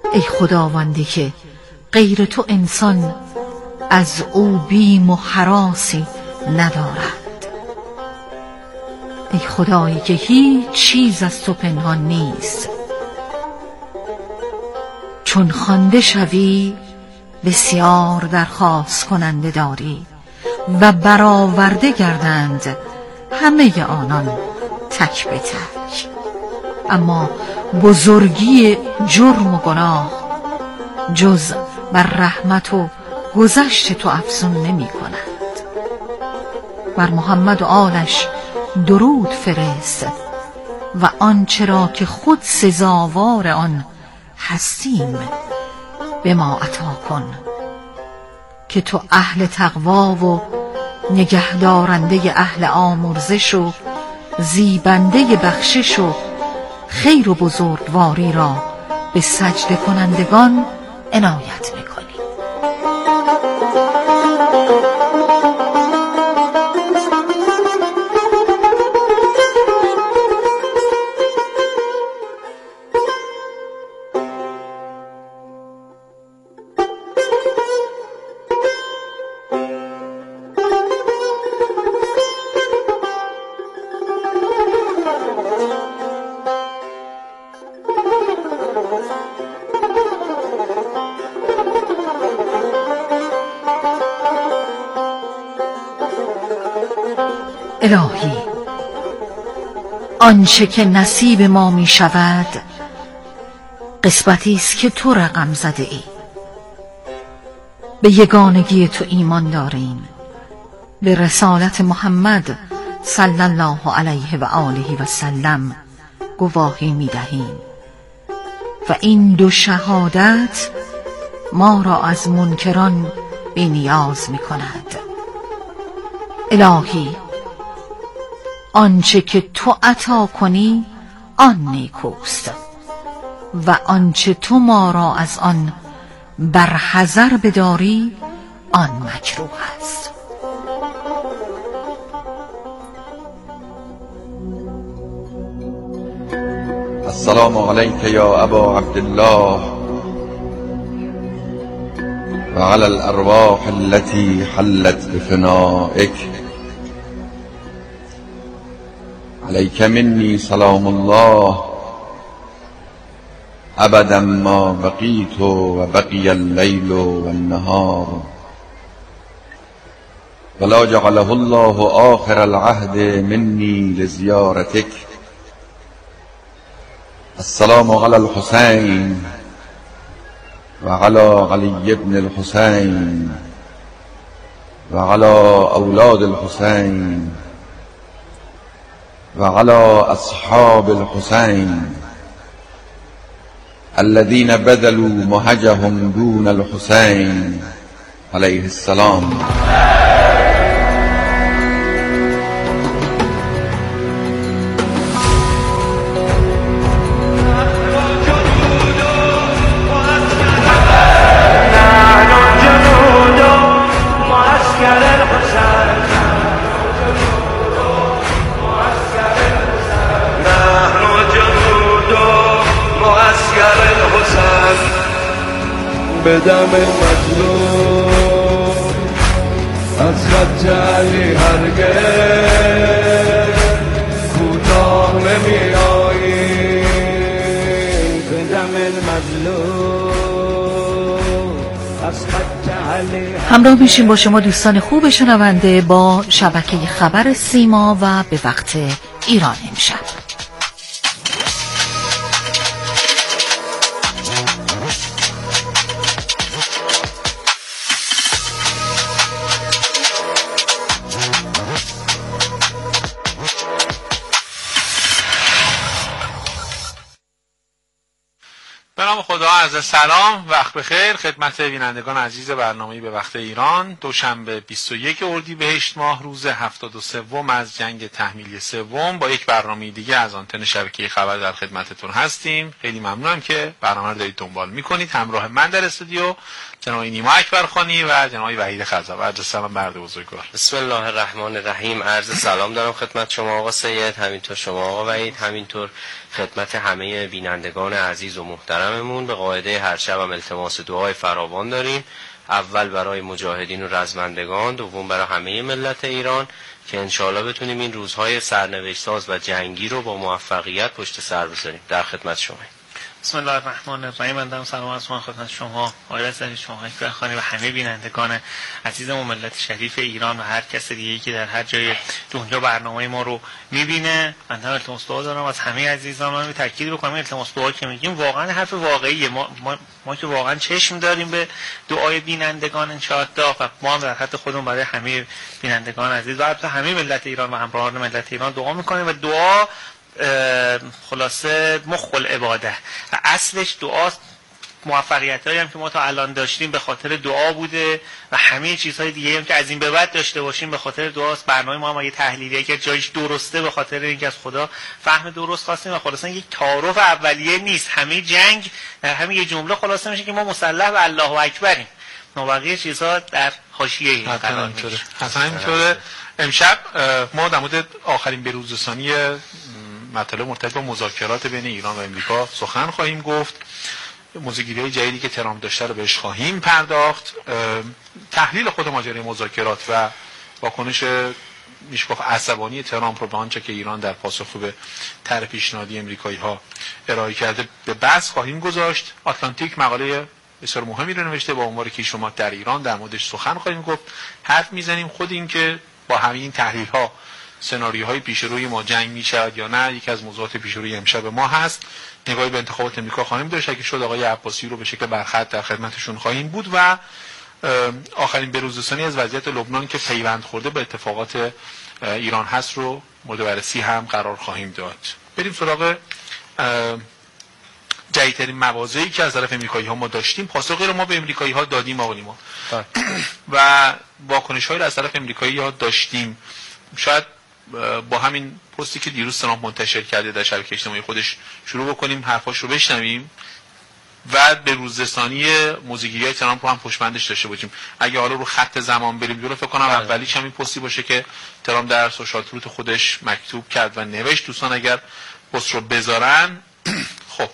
ای خداوندی که غیر تو انسان از او بیم و هراسی ندارد. ای خدایی که هیچ چیز از تو پنهان نیست. چون خوانده شوی بسیار درخواست کننده داری و برآورده گردند همه آنان تک به تک، اما بزرگی جرم و گناه جز بر رحمت و گذشت تو افزون نمی کند. بر محمد و آلش درود فرست و آنچه را که خود سزاوار آن هستیم به ما عطا کن، که تو اهل تقوا و نگهدارنده اهل آمرزش و زیبنده بخشش و خیر و بزرگواری را به سجده کنندگان عنایت میکنی. الهی آنچه که نصیب ما می شود قسمتی است که تو رقم زده ای. به یگانگی تو ایمان داریم، به رسالت محمد صلی الله علیه و آله و سلم گواهی می دهیم و این دو شهادت ما را از منکران بی نیاز می کند. الهی آنچه که تو عطا کنی آن نیکوست و آنچه تو ما را از آن برحذر بداری آن مکروه است. السلام علیک یا ابا عبدالله و علی الارواح التي حلت بفنائک. علیک منی سلام الله ابدا ما بقیت و بقی اللیل و النهار ولا جعله الله آخر العهد منی لزیارتک. السلام علی الحسین و علی علی ابن الحسین و علی اولاد الحسین و علی اصحاب الحسین الذين بذلوا مهجهم دون الحسین علیه السلام. به دم مظلوم از خط علی هرگز کوتاه نمی آییم. به دم مظلوم از خط علی همراه میشیم با شما دوستان خوب شنونده با شبکه خبر سیما و به وقت ایران امشب. به نام خدا، عرض سلام، وقت بخیر خدمت بینندگان عزیز برنامه به وقت ایران. دوشنبه 21 اردیبهشت ماه، روز 73 از جنگ تحمیلی سوم، با یک برنامه دیگه از آنتن شبکه خبر در خدمتتون هستیم. خیلی ممنونم که برنامه رو دارید دنبال میکنید. همراه من در استودیو جناب نیما اکبرخانی و جناب وحید خزعل. عرض سلام برد بزرگوار. بسم الله الرحمن الرحیم. عرض سلام دارم خدمت شما آقا سید، همینطور شما آقا وحید، همینطور خدمت همه بینندگان عزیز و محترم محترممون به قاعده هر شب هم التماس دعای فراوان داریم. اول برای مجاهدین و رزمندگان، دوم برای همه ملت ایران که انشاءالله بتونیم این روزهای سرنوشت ساز و جنگی رو با موفقیت پشت سر بذاریم. در خدمت شما. بسم الله الرحمن الرحیم. من سلام عرض می‌کنم خدمت شما آقای رضوی، شما خانه و همه بینندگان عزیزم و ملت شریف ایران و هر کس دیگه‌ای که در هر جای دنیا برنامه ما رو می‌بینه. من التماس دعا دارم از همه عزیزان. من تاکید بکنم التماس دعا که میگیم واقعا حرف واقعیه. ما که واقعا چشم داریم به دعای بینندگان ان شاء الله و ما هم در حد خودمون برای همه بینندگان عزیز و البته همه ملت ایران و همراهان ملت ایران دعا می‌کنیم و دعا خلاصه مخ العباده و اصلش دعاست. موفقیتایی هم که ما تا الان داشتیم به خاطر دعا بوده و همه چیزهای دیگه هم که از این به بعد داشته باشیم به خاطر دعاست. برنامه ما هم یه تحلیلیه که جایش درسته به خاطر اینکه از خدا فهم درست خواستیم و خلاصا یک تعارف اولیه نیست. همه جنگ در همین یه جمله خلاصه میشه که ما مسلح به الله اکبریم. بقیه چیزها در حاشیه قرار میگیره. اصلا اینطوره. امشب ما در مورد آخرین بروزرسانی مطالب مرتبط با مذاکرات بین ایران و امریکا سخن خواهیم گفت. موضوعگیری جدیدی که ترامپ داشته رو بهش خواهیم پرداخت. تحلیل خود ماجرای مذاکرات و واکنش میشه گفت عصبانی ترامپ رو به آنچه که ایران در پاسخ به طرح پیشنهادی امریکایی ها ارائه کرده به بحث خواهیم گذاشت. آتلانتیک مقاله بسیار مهمی رو نوشته با عنوان کیشومات در ایران، در موردش سخن خواهیم گفت. حرف میزنیم خود این که با همین تحلیل ها سناریوهای پیش روی ما جنگ میشود یا نه یکی از موضوعات پیش روی امشب ما هست. نگاهی به انتخابات امریکا خواهیم داشت. اگه شد آقای عباسی رو به شکل برخط در خدمتشون خواهیم بود و آخرین بروزرسانی از وضعیت لبنان که پیوند خورده به اتفاقات ایران هست رو مورد بررسی هم قرار خواهیم داد. بریم سراغ جدیدترین مواضعی که از طرف امریکایی ها ما داشتیم. پاسخی رو ما به امریکایی ها دادیم آقای نیما و واکنش هایی رو از طرف امریکایی ها داشتیم. شاید با همین پستی که دیروز ترامپ منتشر کرده در شبکه اجتماعی خودش شروع بکنیم، حرفاش رو بشنویم و به روزرسانی موضوعگیری ترامپ رو هم پشتبندش داشته باشیم. اگه حالا رو خط زمان بریم جلو فکر کنم اولیش همین پستی باشه که ترامپ در سوشال تروت خودش مکتوب کرد و نوشت. دوستان اگر پست رو بذارن. خب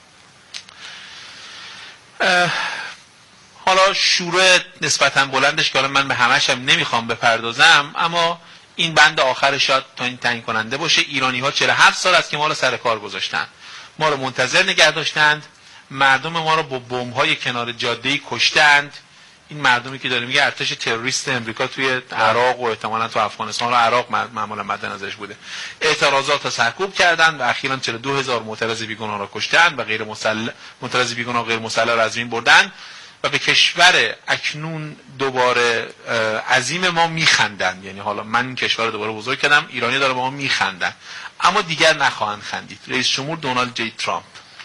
حالا شروع نسبتا بلندش که حالا من به همش هم نمیخوام بپردازم، اما این بند آخر شاید تا این تعیین کننده باشه. ایرانی ها 47 سال است که ما رو سر کار گذاشتن، ما رو منتظر نگه داشتند، مردم ما رو با بمب‌های کنار جاده‌ای کشتند. این مردمی که داره میگه ارتش تروریست امریکا توی عراق و احتمالاً تو افغانستان و عراق معمولا مد نظرش بوده، اعتراضات رو سرکوب کردند و اخیراً 42000 معترض بیگناه را کشتند و غیر مسلح معترض بیگناه غیر مسلح را از بین بردند و به کشور اکنون دوباره عظیم ما میخندن. یعنی حالا من این کشور رو دوباره بزرگ کردم، ایرانی داره با ما میخندن اما دیگر نخواهند خندید. رئیس جمهور دونالد جی ترامپ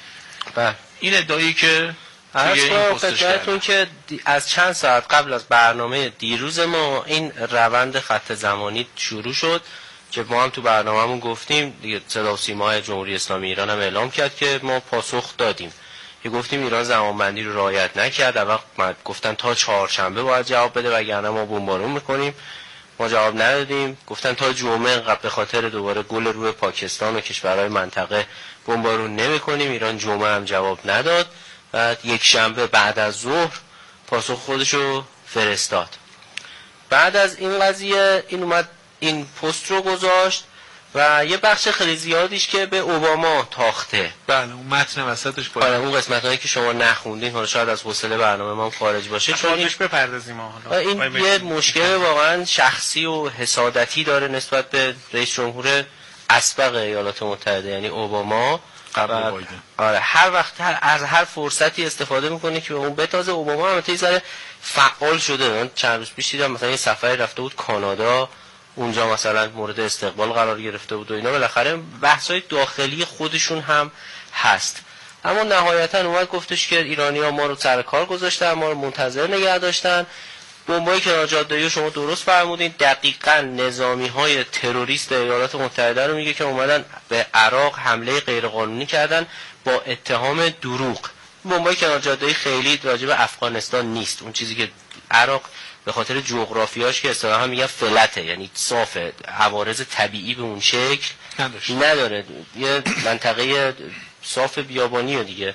این ادعایی که توی این پستش کرده که از چند ساعت قبل از برنامه دیروز ما این روند خط زمانی شروع شد که ما هم تو برنامه‌مون گفتیم دیگه. صدا و سیما جمهوری اسلامی ایران هم اعلام کرد که ما پاسخ دادیم که گفتیم ایران زمانبندی رو رعایت نکرد. اول گفتن تا چهارشنبه باید جواب بده وگرنه ما بمبارون میکنیم. ما جواب ندادیم. گفتن تا جمعه به خاطر دوباره گل روی پاکستان و کشورهای منطقه بمبارون نمیکنیم. ایران جمعه هم جواب نداد. بعد یک شنبه بعد از ظهر پاسخ خودشو فرستاد. بعد از این قضیه این اومد این پست رو گذاشت و یه بخش خیلی زیادیش که به اوباما تاخته. بله اون متن وسطش باید. اون قسمتایی که شما نخوندین حالا شاید از حوصله برنامه ما خارج باشه چون این بپردازیم حالا. این یه مشکل واقعا شخصی و حسادتی داره نسبت به رئیس جمهور اسبق ایالات متحده یعنی اوباما. قبل بایدن. آره هر وقت از هر فرصتی استفاده میکنه که به اون بتازه. اوباما هم یه ذره فعال شده. من چند روز پیش دیدم مثلا یه سفری رفته بود کانادا، اونجا مثلا مورد استقبال قرار گرفته بود و اینا. بالاخره بحث‌های داخلی خودشون هم هست. اما نهایتا اومد گفتش که ایرانی‌ها ما رو سر کار گذاشتن، ما رو منتظر نگه داشتن. بمبای کنار جاده‌ای شما درست فرمودین، دقیقاً نظامی‌های تروریست ایالات متحده رو میگه که اومدن به عراق حمله غیرقانونی کردن با اتهام دروغ. بمبای کنار جاده‌ای خیلی راجع به افغانستان نیست. اون چیزی که عراق به خاطر جغرافیاش که اصطلاحاً میگن فلته یعنی صافه، عوارض طبیعی به اون شکل نداره. یه منطقه صاف بیابانیه دیگه.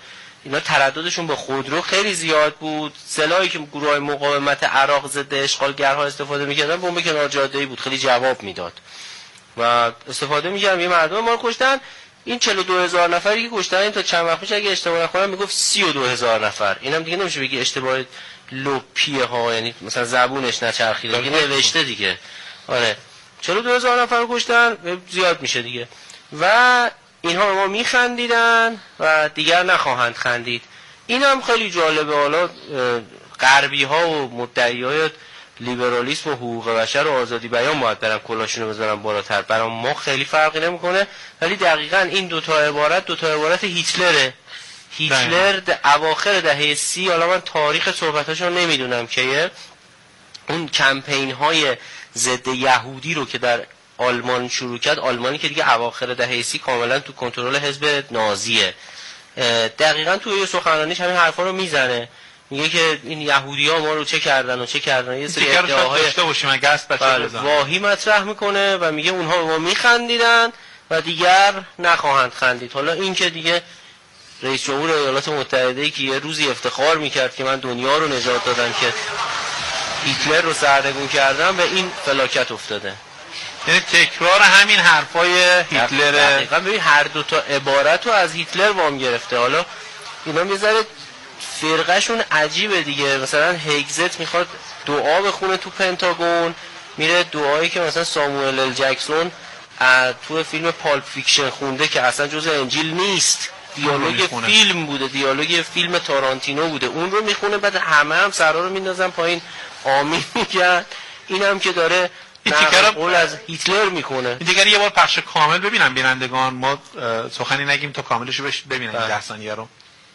اینا ترددشون با خودرو خیلی زیاد بود. سلاحی که گروه‌های مقاومت عراق ضد اشغالگرها استفاده می‌کردن بمب کنار جاده‌ای بود، خیلی جواب میداد و استفاده می‌کردن. یه مردم ما رو کشتن. این 42000 نفری که کشتن این تا چند وقت پیش اگه اشتباه نکنم میگفت 32000 نفر. اینم دیگه نمیشه بگی اشتباه لپیه ها، یعنی مثلا زبونش نچرخیده دیگه، نوشته دیگه. آره 42000 نفر رو کشتن، زیاد میشه دیگه. و اینها به ما میخندیدن و دیگر نخواهند خندید. این هم خیلی جالبه. حالا غربی ها و مدعیای لیبرالیسم و حقوق بشر و آزادی بیان باید برن کلاشونو بزنن بالاتر، برای ما خیلی فرقی نمیکنه. ولی دقیقاً این دوتا عبارت هیتلره. هیتلر اواخر دهه 30، حالا من تاریخ صحبتاشو نمیدونم که اون کمپین های ضد یهودی رو که در آلمان شروع کرد، آلمانی که دیگه اواخر دهه 30 کاملا تو کنترل حزب نازیه، دقیقاً توی سخنرانیش همین حرفا رو میزنه. میگه که این یهودی‌ها ما رو چه کردن یه سری ادعاهای داشته باشیم اگه است بچه‌ها بزنن، واهی مطرح میکنه و میگه اونها به ما میخندیدن و دیگر نخواهند خندید. حالا این که دیگه رئیس جمهور ایالات متحده که یه روزی افتخار میکرد که من دنیا رو نجات دادم که هیتلر رو سردرگم کردم، به این فلاکت افتاده. یعنی تکرار همین حرفای هیتلر. دقیقاً ببین هر دو تا عبارت رو از هیتلر وام گرفته. حالا اینا میذاره فرقهشون عجیبه دیگه. مثلا هگزت میخواد دعا بخونه تو پنتاگون، میره دعایی که مثلا ساموئل ال جکسون تو فیلم پالپ فیکشن خونده که اصلا جز انجیل نیست، دیالوگ فیلم بوده، دیالوگ فیلم تارانتینو بوده، اون رو میخونه. بعد همه هم سرا رو میندازن پایین آمین میگن. اینم که داره قول از هیتلر میکنه. این دیگه یه بار پخش کامل ببینم بینندگان، ما سخنی نگیم تا کاملش رو ببینن این 10 ثانیه رو.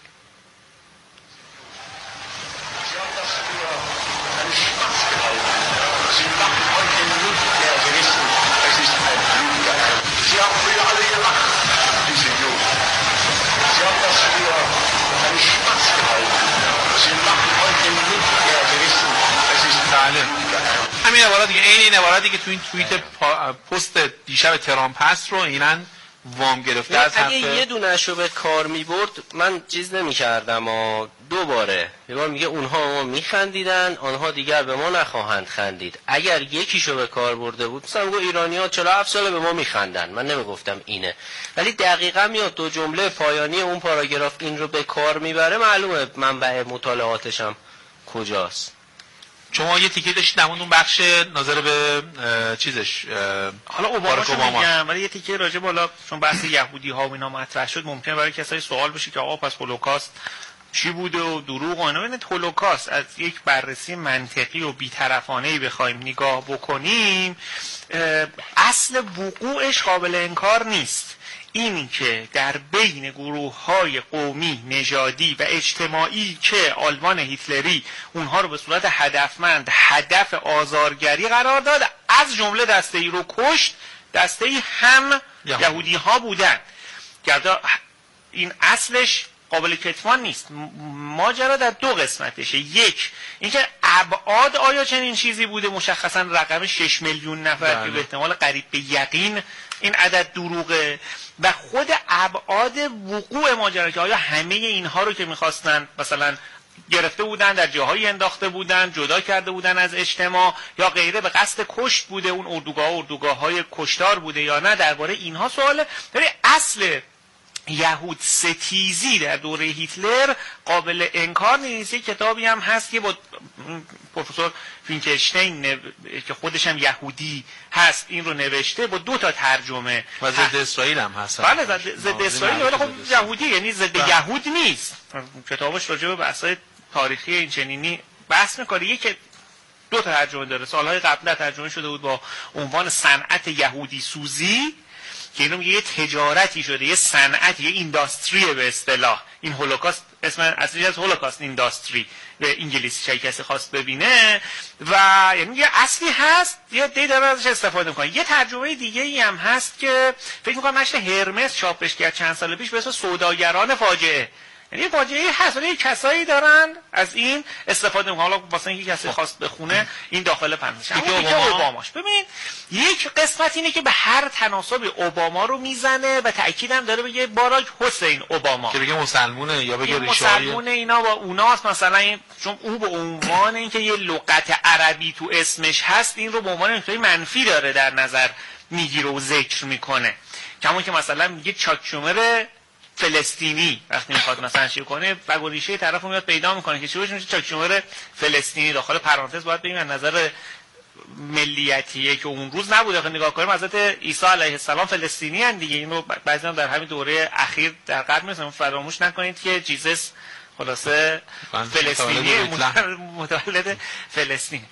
همین عبارت دیگه، این عبارتی که تو این توییت پست دیشب ترامپ هست رو اینن وام گرفته از اگه یه دونه‌شو به کار می‌برد من چیز نمی‌کردم. دوباره یه بار میگه اونها ما می‌خندیدن، آنها دیگر به ما نخواهند خندید. اگر یکیشو به کار برده بود، مثلا میگه ایرانی‌ها 47 ساله به ما می‌خندن، من نمیگفتم اینه. ولی دقیقاً میاد دو جمله پایانی اون پاراگراف این رو به کار میبره، معلومه منبع مطالعاتشم کجاست. شما یه تیکه داشتید در اون بخش ناظر به چیزش حالا اوباما میگم، ولی یه تیکه راجع بالا چون بحث یهودی ها و اینا مطرح شد، ممکنه برای کسایی سوال بشه که آقا پس هولوکاست چی بوده و دروغ و اینا. ببینید هولوکاست از یک بررسی منطقی و بی‌طرفانه‌ای بخوایم نگاه بکنیم، اصل وقوعش قابل انکار نیست. این که در بین گروه‌های قومی، نژادی و اجتماعی که آلمان هیتلری اونها رو به صورت هدفمند هدف آزارگری قرار داد، از جمله دسته‌ای رو کشت، دسته‌ای هم یهودی ها بودن. گردا این اصلش قابل کتمان نیست. ماجرا در دو قسمتشه. یک اینکه ابعاد آیا چنین چیزی بوده، مشخصا رقم 6 میلیون نفر که به احتمال قریب به یقین این عدد دروغه، و خود ابعاد وقوع ماجرا که آیا همه اینها رو که میخواستن مثلا گرفته بودن، در جاهایی انداخته بودن، جدا کرده بودن از اجتماع یا غیره، به قصد کشت بوده، اون اردوگاه‌های کشتار بوده یا نه، درباره اینها سواله. ولی اصل یهود ستیزی در دوره هیتلر قابل انکار نیست. یک کتابی هم هست که با پروفسور فینکلشتین که خودش هم یهودی هست این رو نوشته با 2 تا ترجمه و ضد اسرائیل هم هست. بله ضد اسرائیل، ولی خب یهودی یعنی ضد یهود نیست. کتابش راجع به بحث‌های تاریخی این چنینی بحث می‌کنه. یک 2 تا ترجمه داره، سال‌های قبل ترجمه شده بود با عنوان صنعت یهودی سوزی، که اینو میگه یه تجارتی شده، یه صنعتی، یه اینداستریه به اصطلاح. این هولوکاست اسم اصلیش از هولوکاست اینداستری به انگلیسی چه کسی خواست ببینه، و یعنی یه اصلی هست، یه دیتا ازش استفاده میکنه. یه ترجمه دیگه ای هم هست که فکر میکنم نشر هرمس چاپش کرد چند سال پیش به اسم سوداگران فاجعه، یعنی فاجعه هست، ولی کسایی دارن از این استفاده میکنن. حالا واسه اینکه کسی خواست بخونه این داخل پنجش. اما اوباماش ببین یک قسمت اینه که به هر تناسب اوباما رو میزنه و تاکیدم داره بگه باراک حسین اوباما، که بگه مسلمونه یا بگه مسلمونه اینا با اوناست مثلا این، چون او به عنوان اینکه یه لغت عربی تو اسمش هست این رو به عنوان نکته منفی داره در نظر میگیره و ذکر میکنه. کما که مثلا میگه چاکشومر فلسطینی وقتی میخواد مثلا چی کنه بگو ریشه طرفو میاد پیدا میکنه که چیش میشه چاکشومر فلسطینی. داخل پرانتز باید بگیم از نظر ملیتیه که اون روز نبوده که نگاه کنیم حضرت عیسی علیه السلام فلسطینی ان دیگه. اینو بعضی هم در همین دوره اخیر در قرن مثلا فراموش نکنید که جیزس خلاصه فلسطینی متولد فلسطین.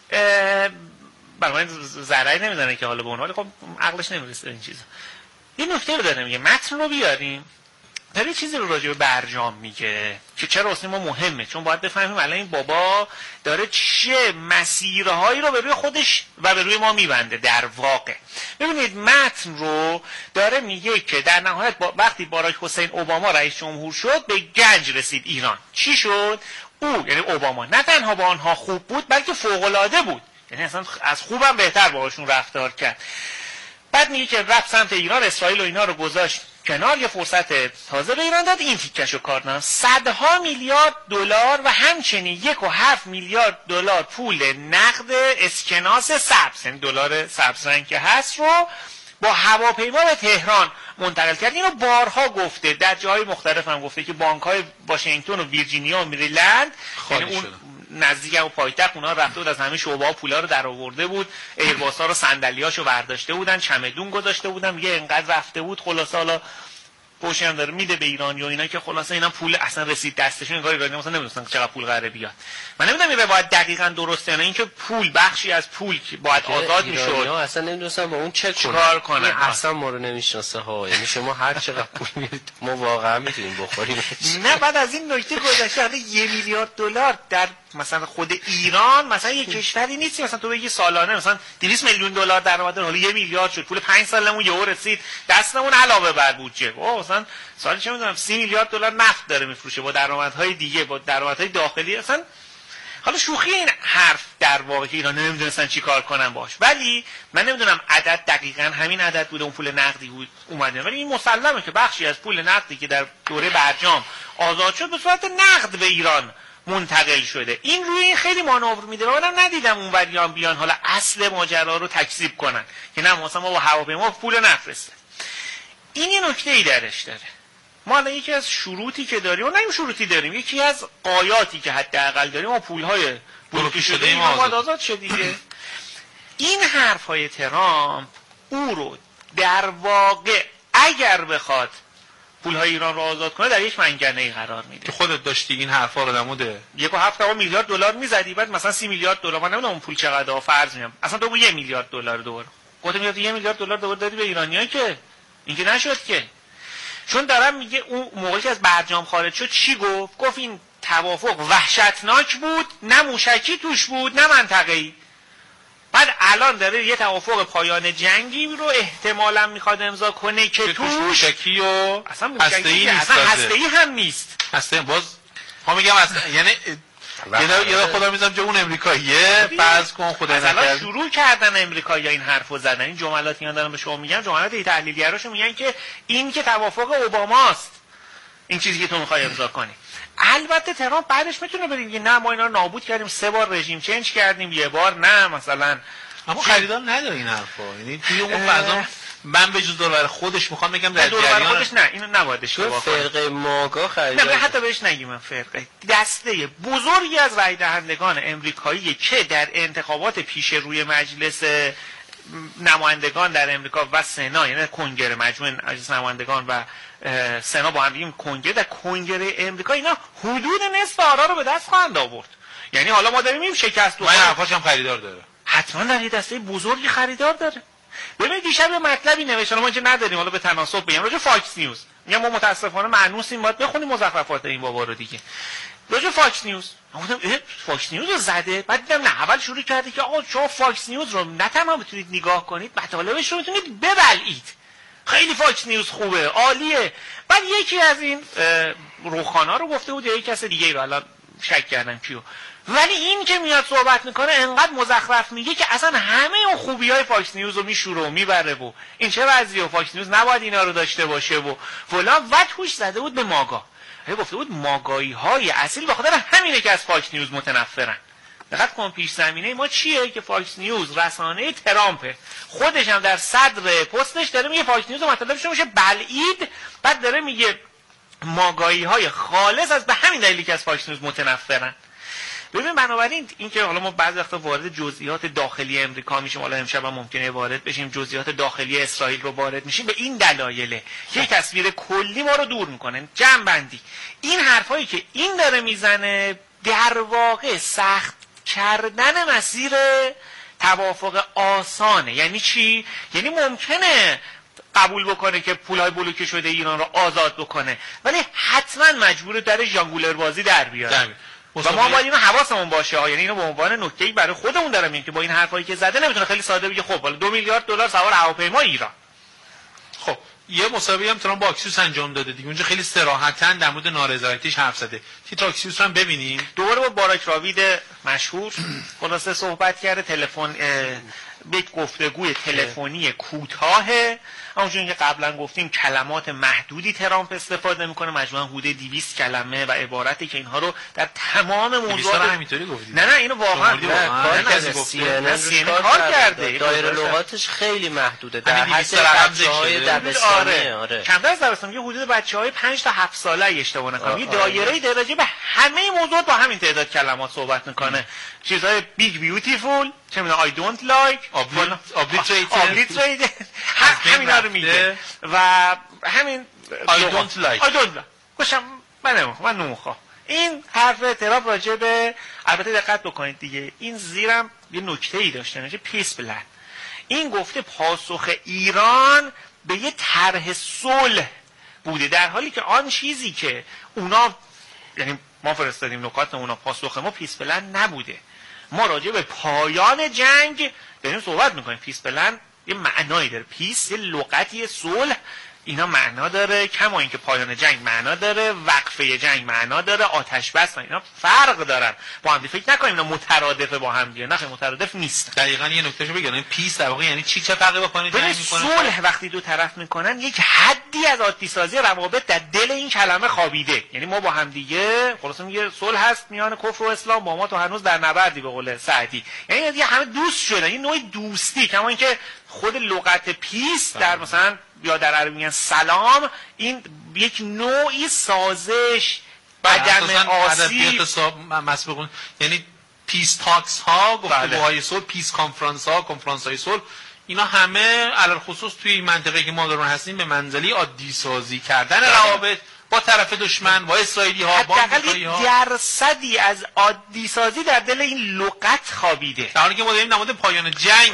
برای ذره‌ای نمیدونه که حالا به اون حال خب عقلش نمیرسه این چیزا. این نکته رو داره میگه متن رو بیاریم داره چیزی رو راجع به برجام میگه که چرا واسه ما مهمه، چون باید بفهمیم الان این بابا داره چه مسیرهایی رو به روی خودش و به روی ما میبنده. در واقع ببینید متن رو داره میگه که در نهایت وقتی باراک حسین اوباما رئیس جمهور شد به گنج رسید ایران. چی شد؟ او یعنی اوباما نه تنها با آنها خوب بود بلکه فوق‌العاده بود، یعنی اصلا از خوبم بهتر باهاشون رفتار کرد. بعد میگه که رفت سمت ایران، اسرائیل و اینا رو گذاشت کنار، یه فرصت تازه به ایران داد، این تیکشو کار دادن. صدها میلیارد دلار و همچنین 1.7 میلیارد دلار پول نقد اسکناس سبز، یعنی دلار سبز رنگ که هست رو با هواپیما به تهران منتقل کرد. اینو بارها گفته، در جاهای مختلف هم گفته که بانک‌های واشنگتن و ویرجینیا و مریلند یعنی اون نزدیک و پایتخت اونها رفته بود از همه شعبه‌ها پولا رو در آورده بود، ایرباس‌ها رو صندلیاشو برداشته بودن، چمدون گذاشته بودن، میگه اینقدر رفته بود. خلاصه حالا پوشی هم داره میده به ایرانی و اینا که خلاصه اینا پول اصلا رسید دستشون، انگار ایرانی مثلا نمیدونن چقدر پول قراره بیاد. من نمیدونم این روایت دقیقاً درسته نه، اینکه پول بخشی از پول که باید آزاد میشد اصلا نمیدونن با اون چیکار کنن. اصلا ما رو نمیشناسه ها، یعنی شما هر چقدر پول میدید ما واقعا میتونیم بخوریم. نه بعد از این نکته گذشته 1 میلیارد دلار در مثلا خود ایران مثلا یه کشوری نیست مثلا تو بگی سالانه مثلا 200 میلیون دلار درآمد داره، حالا 1 میلیارد شد، پول 5 سالمون یهو رسید دستمون علاوه بر بودجه. مثلا سالی چه میدونم 30 میلیارد دلار نفت داره میفروشه با درآمدهای دیگه، با درآمدهای داخلی. اصلا حالا شوخی این حرف در واقع که ایران نمیدونستن چی کار کنن باش، ولی من نمیدونم عدد دقیقاً همین عدد بوده اون پول نقدی بود اومده، ولی این مسلمه که بخشی از پول نقدی که در دوره برجام آزاد شد به صورت نقد به ایران منتقل شده. این روی این خیلی مانور میده و منم ندیدم اون وریان بیان حالا اصل ماجرا رو تکذیب کنن که نه مثلا ما با هواپیما پول نفرسته. این یه نکته‌ای درش داره. ما الان یکی از شروطی که داریم، و نه شروطی داریم، یکی از قایاتی که حداقل داریم، ما پول‌های بلوکی شده این آزاد شد دیگه. این حرف‌های ترامپ او رو در واقع اگر بخواد پول‌های ایران رو آزاد کنه در یک منگنه‌ای قرار میده. خودت داشتی این حرفا رو در مورد 1.7 میلیارد دلار میزدی، بعد مثلا 30 میلیارد دلار، من نمیدونم اون پول چقدر فرض میام، اصلا تو 1 میلیارد دلار دوباره گفتم میاد 1 میلیارد دلار دوباره دادی به ایرانی‌ها که این که نشد که. چون دارم میگه اون موقعی که از برجام خارج شد چی گفت این توافق وحشتناک بود، نه موشکی توش بود نه منطقه‌ای. بعد الان داره یه توافق پایان جنگی رو احتمالاً میخواد امضا کنه که توش موشکی و اصلا هسته‌ای هم نیست. هسته باز ما میگم اصلا یعنی یه خدا میذارم جو اون امریکاییه فرض کن خدا نکرد شروع کردن امریکایی‌ها این حرفو زدن. این جملاتی دارن به شما میگن، جملات تحلیلگراشو میگن که این که توافق اوباماست این چیزی که تو میخوای امضا کنی. البته ترامپ بعدش میتونه بگه نه ما اینا رو نابود کردیم، 3 بار رژیم چنج کردیم، یه بار نه مثلا، اما خریدار نداره این حرفا. یعنی توی اون فضا من به جز دور خودش میخوام بگم در جریان خودش نه اینو نباید اشتباه کنه. فرقه ماگا خریدار نه حتی بهش نگیم من فرقه، دسته بزرگی از رای دهندگان امریکایی که در انتخابات پیش روی مجلس نمایندگان در امریکا و سنا، یعنی کنگره مجموع مجلس نمایندگان و سنا با هم میگیم کنگره، در کنگره امریکا اینا حدود نصف آرا رو به دست خواهند آورد. یعنی حالا ما داریم این شکست من حرفاش هم خریدار داره، حتما در یه دسته بزرگی خریدار داره. ببینید دیشب یه مطلبی نوشتن ما که نداریم، حالا به تناسب بگم راجع فاکس نیوز، میگم ما متاسفانه مانوسیم باید بخونیم مزخرفات این بابا رو دیگه. راجع فاکس نیوز گفتم فاکس نیوز رو زده، بعد دیدم نه اول شروع کرده که آقا شما فاکس نیوز رو نه تنها بتونید نگاه کنید، مطالبش رو میتونید ببلعید. خیلی فاکس نیوز خوبه، عالیه. بعد یکی از این روخانا رو گفته بود یا یک کس دیگه رو، الان شک کردم کیو، ولی این که میاد صحبت میکنه انقدر مزخرف میگه که اصلا همه اون خوبیای فاکس نیوز رو میشوره و میبره و این چه وضعیه و فاکس نیوز نباید اینا رو داشته باشه و فلان. و توش زده بود به ماگا، گفته بود ماگایی های اصیل به خاطر همینه که از فاکس نیوز متنفرن. دقت کن پیش زمینه ما چیه که فاکس نیوز رسانه ترامپه، خودش هم در صدر پستش داره میگه فاکس نیوز مطلبش میشه بلعید، بعد داره میگه ماگایی های خالص از به همین دلیلی که از فاکس نیوز متنفرن. ببین بنابراین این که حالا ما بعضی وقتا وارد جزئیات داخلی امریکا میشیم، حالا امشب هم ممکنه وارد بشیم جزئیات داخلی اسرائیل رو وارد میشیم، به این دلایله که یک تصویر کلی ما رو دور میکنه. جمع بندی این حرفایی که این داره میزنه در واقع سخت کردن مسیر توافق آسانه. یعنی چی؟ یعنی ممکنه قبول بکنه که پولای بلوکه شده ایران رو آزاد بکنه، ولی حتما مجبوره در ژانگولر بازی در بیاره. و ما باید اینو حواسمون باشه ها. یعنی اینو به عنوان نکته‌ای برای خودمون دارم میگم که با این حرفایی که زده نمیتونه خیلی ساده بگه خب حالا 2 میلیارد دلار سوار هواپیما ایران. خب یه مسابقه هم ترامپ با اکسیوس انجام داده دیگه، اونجا خیلی صراحتاً در مورد نارضایتیش حرف زده. تیتر اکسیوس رو هم ببینیم. دوباره با باراک راوید مشهور خلاصه صحبت کرده، تلفن به گفتگوی تلفنی کوتاه، همونجوری که قبلا گفتیم کلمات محدودی ترامپ استفاده میکنه، مجموعاً حدود 200 کلمه و عبارتی که اینها رو در تمام موضوعات همینطوری گفتید. نه اینو واقعا کار کرده. دایره لغاتش خیلی محدوده، در حد بچه‌های دبستانی. آره کمتر از دبستانی، حدود بچه‌های 5 تا 7 ساله اگه اشتباه نکنم، یه دایره درجه به همه موضوعات با همین تعداد کلمات صحبت میکنه. چیزهای بیگ بیوتیفول، چه میدونم آی دونت لایک، آبلیتریتد، همینا رو میگه و همین آی دونت لایک گوشم من نمیخوام. این حرف ترامپ راجع به، البته دقت بکنید دیگه این زیرم یه نکته‌ای داشته، میشه پیس پلن. این گفته پاسخ ایران به یه طرح صلح بوده، در حالی که آن چیزی که اونا، یعنی ما فرستادیم نکات اونا، پاسخ ما پیس پلن نبوده. ما راجع به پایان جنگ داریم صحبت میکنیم. پیس پلن یه معنایی داره، پیس یه لغتی، صلح اینا معنا داره، کما اینکه پایان جنگ معنا داره، وقفه جنگ معنا داره، آتش بس، اینا فرق دارن با هم. فکر نکنیم اینا مترادفه با هم دیگه، نه مترادف نیست. دقیقاً یه نکتهشو بگم، پیس در واقع یعنی چه فرقی با پایان جنگ میکنه؟ صلح وقتی دو طرف میکنن یک حدی از عادی سازی روابط در دل این کلمه خوابیده. یعنی ما با هم دیگه خلاص میگه صلح هست میان کفر و اسلام، با ما تو هنوز در نبردی به قول سعدی، یعنی دیگه همه دوست شدن، این نوع دوستی. کما اینکه خود لغت پیس در مثلا یا در عربی میگن سلام، این یک نوعی سازش، عدم آسیب، مسبقون، یعنی پیس تاکس ها، گفتگوهای صلح، پیس کانفرانس ها، کنفرانس های صلح، اینا همه علل خصوص توی این منطقه که ما دارون هستیم به منزله عادی سازی کردن روابط با طرف دشمن، با اسرائیلی ها، با آمریکایی ها. درصدی از عادی سازی در دل این لغت خوابیده، در حالی که ما داریم در مورد پایان جنگ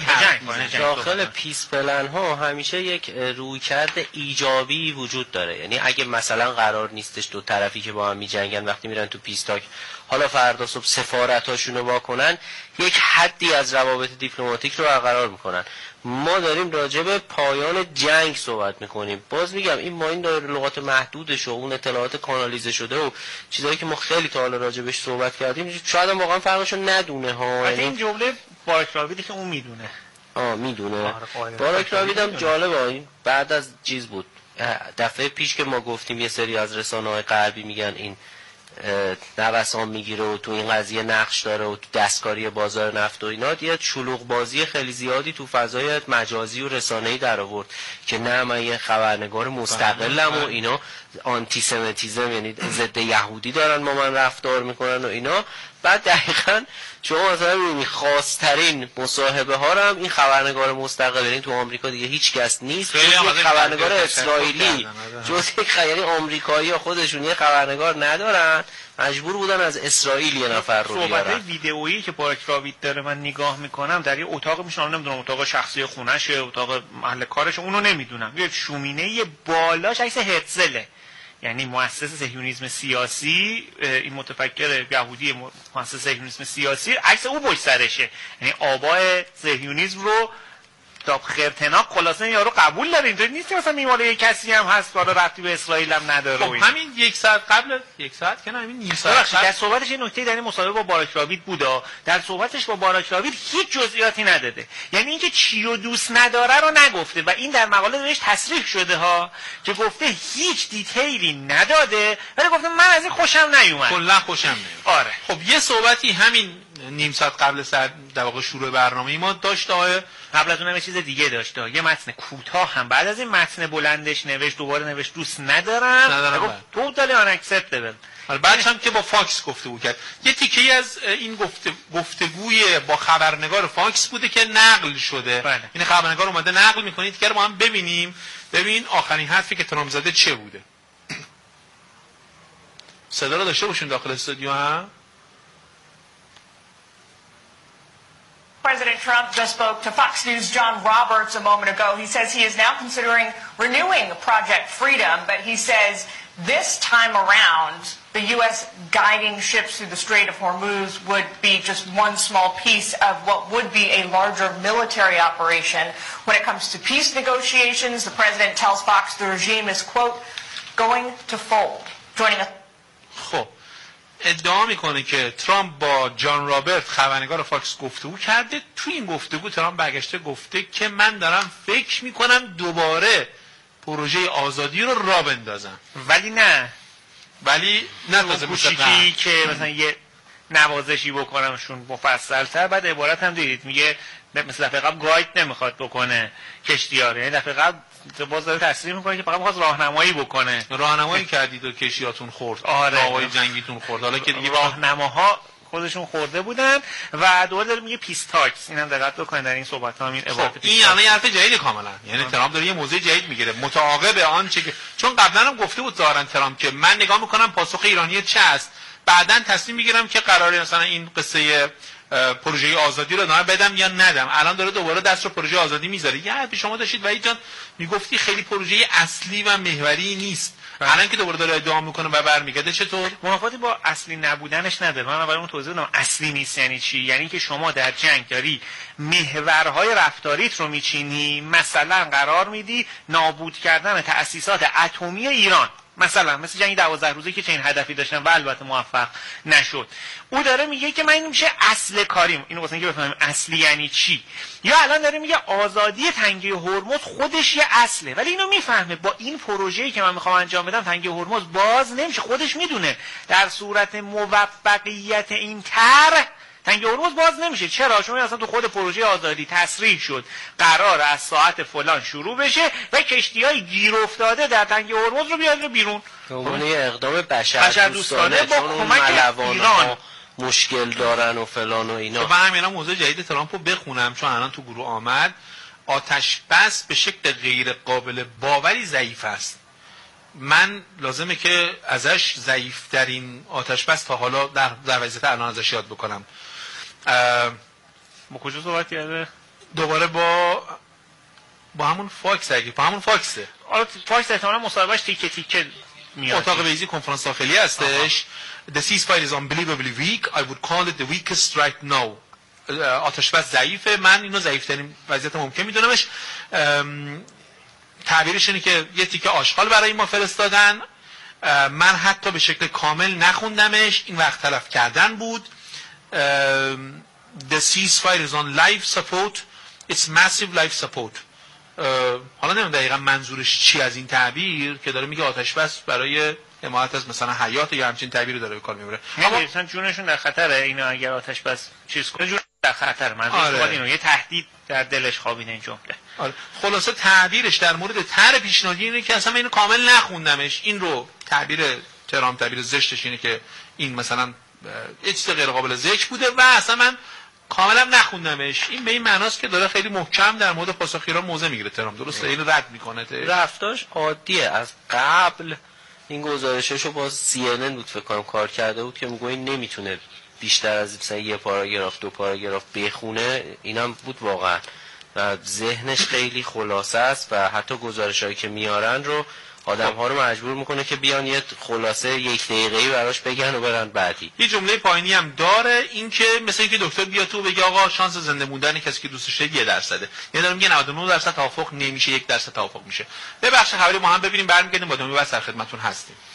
داخل پیس پلن ها همیشه یک رویکرد ایجابی وجود داره. یعنی اگه مثلا قرار نیستش دو طرفی که با هم می‌جنگن وقتی میرن تو پیس تاک، حالا فردا صبح سفارتاشون رو واکنن، یک حدی از روابط دیپلماتیک رو برقرار میکنن. ما داریم راجع به پایان جنگ صحبت میکنیم. باز میگم این ما این دایره لغات محدودش و اون اطلاعات کانالیزه شده و چیزایی که ما خیلی تا حالا راجعش صحبت کردیم، شاید هم واقعا فرقشو ندونه ها. این جمله باراک راویدی که اون میدونه، میدونه. باراک راوید هم جالبه، این بعد از چیز بود، دفعه پیش که ما گفتیم یه سری از رسانه‌های غربی میگن این نوسان میگیره و تو این قضیه نقش داره و تو دستکاری بازار نفت و اینا، یه شلوغ بازی خیلی زیادی تو فضای مجازی و رسانه‌ای در آورد که نه من یه خبرنگار مستقلم و اینا آنتی سمیتیسم، یعنی ضد یهودی دارن با من رفتار میکنن و اینا. بعد دقیقاً شما مثلا می‌بینی خاص‌ترین مصاحبه ها رو هم این خبرنگار مستقل، یعنی تو آمریکا دیگه هیچ کس نیست جز یک خبرنگار اسرائیلی، جز یک یعنی آمریکایی‌ها خودشون یه خبرنگار ندارن، مجبور بودن از اسرائیل یه نفر رو بیارن. صحبت ویدئویی که باراک راوید داره من نگاه میکنم، در یه اتاق میشونم، نمیدونم اتاق شخصی خونشه، اتاق محل کارشه، اونو نمیدونم، یه شومینه بالاش عکس هرتزله، یعنی مؤسس صهیونیسم سیاسی، این متفکر یهودی مؤسس صهیونیسم سیاسی، عکس او پشت سرشه، یعنی آبای صهیونیسم رو کتاب خرتناک خلاصه یارو قبول داره، اینطوری نیست مثلا میماله یک کسی هم هست حالا ربطی به اسرائیل هم نداره. خب همین یک ساعت قبل، یک ساعت که نه، همین نیم ساعت در صحبتش این نکته در این مصاحبه با باراک راوید بودا، در صحبتش با باراک راوید هیچ جزئیاتی نداده، یعنی اینکه چی رو دوست نداره رو نگفته و این در مقاله بهش تصریح شده ها که گفته هیچ دیتیلی نداده ولی گفته من از این خوشم نیومد، کلا خوشم نیومد. آره خب یه صحبتی همین نیم ساعت قبل در واقع شروع برنامه ما داشت آقای، قبل از اونم یه چیز دیگه داشت، یه متن کوتاه هم بعد از این متن بلندش نوشت، دوباره نوشت دوست ندارم توتالی آن اکسپتبل. بعدش هم که با فاکس گفتگو کرد، یه تیکه‌ای از این گفتگوی با خبرنگار فاکس بوده که نقل شده. بله. این خبرنگار اومده نقل می‌کنه که ما هم ببینیم، ببین آخرین حرفی که ترامپ زده چه بوده. صدا رو داشته باشیم داخل استودیو هم. President Trump just spoke to Fox News' John Roberts a moment ago. He says he is now considering renewing Project Freedom, but he says this time around, the U.S. guiding ships through the Strait of Hormuz would be just one small piece of what would be a larger military operation. When it comes to peace negotiations, the president tells Fox the regime is, quote, going to fold. Joining us. خب ادعا میکنه که ترامپ با جان رابرت خبرنگار فاکس گفتگو کرده. تو این گفتگو ترامپ برگشته گفته که من دارم فکر میکنم دوباره پروژه آزادی رو راه بندازم، ولی نه تازه کوچیکی که مثلا یه نوازشی بکنمشون مفصل‌تر. بعد عبارت هم دیدید میگه مثل دفعه قبل گاید نمیخواد بکنه کشتی‌ها، یعنی دفعه قبل باز داره تصریح میکنه که فقط میخواد راهنمایی بکنه. راهنمایی کردید و کشتیاتون خورد، راههای جنگیتون خورد، حالا که دیگه راهنماها خودشون خورده بودن. و دوباره داره میگه پیس تاکس، اینم دقت بکنید در این صحبت‌ها این عبارت این یعنی حرف جدید کاملا، یعنی ترامپ داره یه موضوع جدید میگیره متعاقب آنچه که چون قبلا هم گفته بود ظاهرا ترامپ که من نگاه میکنم پاسخ ایرانی چه است، بعداً تصمیم میگیرم که قراره مثلا این قصه پروژه آزادی رو ادامه بدم یا ندم. الان داره دوباره دست رو پروژه آزادی میذاره. یه حرفی شما داشتید وحید جان میگفتی خیلی پروژه اصلی و محوری نیست، الان که دوباره داره ادعا میکنه و برمیگرده چطور؟ منافاتی با اصلی نبودنش نداره. من برای اون توضیح بدم اصلی نیست یعنی چی؟ یعنی که شما در جنگ داری محورهای رفتاریت رو میچینی، مثلا قرار میدی نابود کردن تأسیسات اتمی ایران، مثلا مثل جنگ 12 روزه که چنین هدفی داشتن و البته موفق نشد. او داره میگه که من این میشه اصل کاریم. اینو واسه اینکه بفهمیم اصلی یعنی چی. یا الان داره میگه آزادی تنگه هرمز خودش یه اصله، ولی اینو میفهمه با این پروژه‌ای که من میخوام انجام بدم تنگه هرمز باز نمیشه. خودش میدونه در صورت موفقیت این طرح تنگه هرمز باز نمیشه. چرا؟ چون اصلا تو خود پروژه آزادی تصریح شد قرار از ساعت فلان شروع بشه و کشتی‌های گیر افتاده در تنگه هرمز رو بیاد بیرون. اون یه اقدام بشردوستانه با کمک ایران مشکل دارن و فلان و اینا. و همینا موضوع جدید ترامپو بخونم چون الان تو گروه آمد. آتش بس به شکل غیر قابل باوری ضعیف است. من لازمه که ازش ضعیف‌ترین آتش بس تا حالا در وضعیت الان ازش یاد بکنم. با کجا صحبت کرده؟ دوباره با همون فاکس اگه با همون فاکسه. حالا فاکس احتمالاً مصاحبهش تیکه تیکه میاد. اتاق ویزی کنفرانس داخلی هستش. The ceasefire is unbelievably weak. I would call it the weakest right now. آتش بس ضعیفه. من اینو ضعیف‌ترین وضعیت ممکن میدونمش. تعبیرش اینه که یه تیکه آشغال برای ما فرستادن. من حتی به شکل کامل نخوندمش. این وقت تلف کردن بود. The ceasefire is on life support. It's massive life support. حالا نمیدونم دقیقا منظورش چی از این تعبیر که داره میگه آتش بس برای حمایت از مثلا حیات یا همچین تعبیری داره به کار میبره. اما مثلا جونشون در خطره. اینا اگر آتش بس چیز کنه جون در خطر. منظورش اینو یه تهدید در دلش خوابیده این جمله. آره. خلاصه تعبیرش در مورد طرح پیشنهادی اینه که اصلا اینو کامل نخوندمش. این رو تعبیر ترامپ تعبیر زشتش اینه که این مثلا یه چیز غیر قابل ذکر بوده و اصلا من کاملا نخوندمش. این به این معناست که داره خیلی محکم در مورد پاسخ ایران موضع میگیره ترامپ. درسته؟ اینو رد میکنه. رفتاش عادیه. از قبل این گزارششو باز CNN بود فکر کنم کار کرده بود که میگه این نمیتونه بیشتر از مثلا یه پاراگراف دو پاراگراف بخونه. اینم بود واقعا. ذهنش خیلی خلاصه است و حتی گزارشایی که میارن رو آدم‌ها رو مجبور میکنه که بیان یه خلاصه 1 دقیقه‌ای براش بگن و برن بعدی. یه جمله پایینی هم داره، این که مثلا اینکه دکتر بیاد تو بگه آقا شانس زنده موندن کسی که دوستش داره 1%. یعنی داره میگه 99% توافق نمیشه، 1% توافق میشه. ببخشید حوالی ما هم ببینیم، برمیگردیم با ادامه بحث در خدمتتون هستیم.